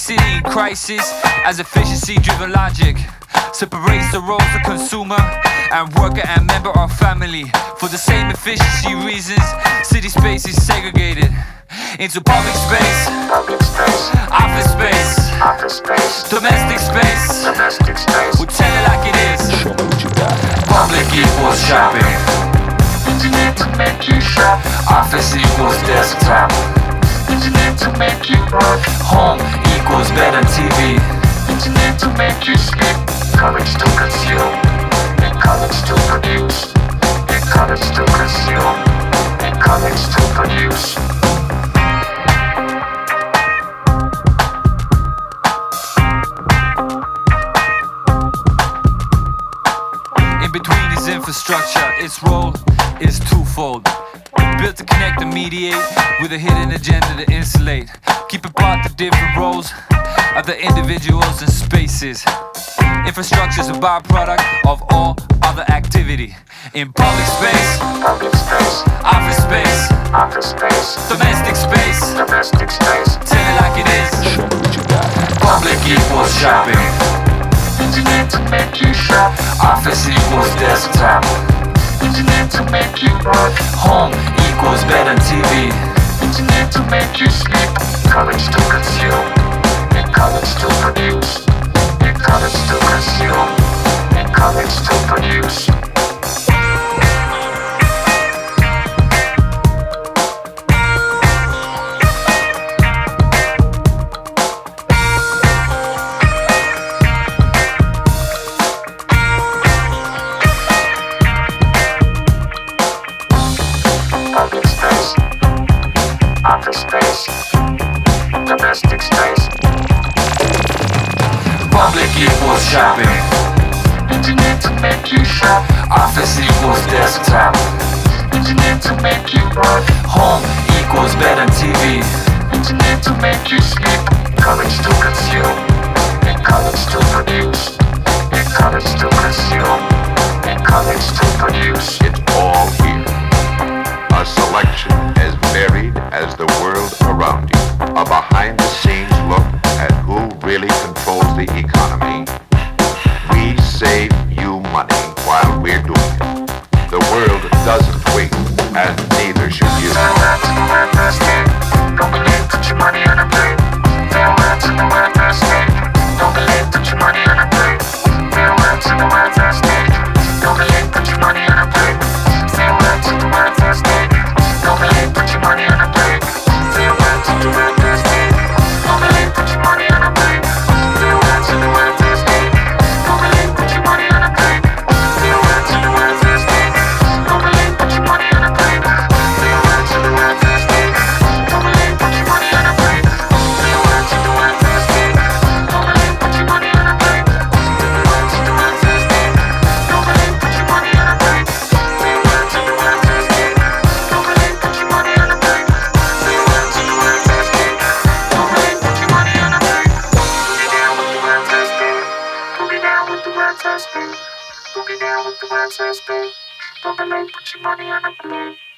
city in crisis as efficiency-driven logic separates the roles of consumer and worker and member of family. For the same efficiency reasons, city space is segregated into public space, office space, domestic space. We tell it like it is. Public equals shopping. Internet to make you shop. Office equals desktop. Internet to make you work. Home equals bed and TV. Internet to make you sleep. Courage to consume, and courage to produce. And courage to consume, and courage to produce. In between is infrastructure, its role is twofold. Built to connect and mediate with a hidden agenda to insulate. Keep apart the different roles of the individuals and spaces. Infrastructure is a byproduct of all other activity. In public space, office space, domestic space, tell it like it is. Public equals shopping. Internet to make you shop. Office equals desktop. Internet to make you work. Home equals bed and TV. Internet to make you sleep. Courage to consume, and courage to produce. And courage to consume, and courage to produce. Public space, office space, domestic space. Public equals shopping. Internet to make you shop. Office equals desktop. Internet to make you work. Home equals bed and TV. Internet to make you sleep. Courage to consume, and courage to produce. And courage to consume, and courage to produce. It's all here. A selection as varied as the world around you. A behind-the-scenes look at who really controls the economy. We save you money while we're doing it. The world doesn't wait, and neither should you. Farewell to the welfare state. Don't believe that your money on a plate. Farewell to the welfare state. Don't believe that your money on a plate. Farewell to the welfare state. Don't believe that your money on a plate. Farewell to the welfare state. Don't believe that your money on a plate. Farewell to the welfare state. Don't believe that your money on a plate. Farewell to the welfare state. Don't believe that your money on a plate. Farewell to the welfare state. Don't believe that your money on a plate. Farewell to the welfare state. Don't believe that your money on a plate. Farewell to the welfare state. Don't believe that your money on a plate. Farewell to the welfare state. Don't believe that your money on a plate. Farewell to the welfare state. Don't believe that your money on a plate. Farewell to the welfare state. Don't believe that your money on a plate. Boogie down with the welfare state. Boogie down with the welfare state. Boogie down with the welfare state. Don't believe that your money on a plate.